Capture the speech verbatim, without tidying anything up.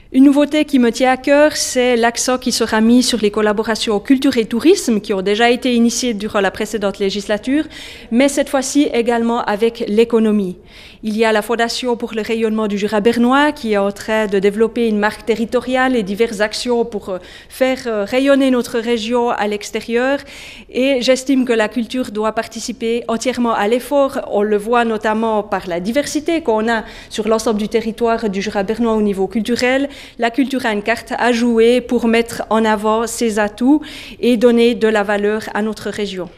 Une nouveauté qui me tient à cœur, c'est l'accent qui sera mis sur les collaborations culture et tourisme qui ont déjà été initiées durant la précédente législature, mais cette fois-ci également avec l'économie. Il y a la Fondation pour le rayonnement du Jura bernois qui est en train de développer une marque territoriale et diverses actions pour faire rayonner notre région à l'extérieur. Et j'estime que la culture doit participer entièrement à l'effort. On le voit notamment par la diversité qu'on a sur l'ensemble du territoire du Jura bernois au niveau culturel. La culture a une carte à jouer pour mettre en avant ses atouts et donner de la valeur à notre région.